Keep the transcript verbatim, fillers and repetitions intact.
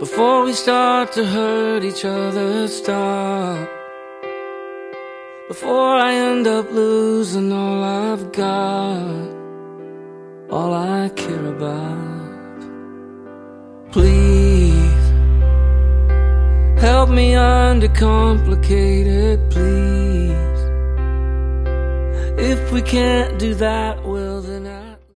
before we start to hurt each other. Stop before I end up losing all I've got, all I care about. Please help me undercomplicate it, please. If we can't do that, well,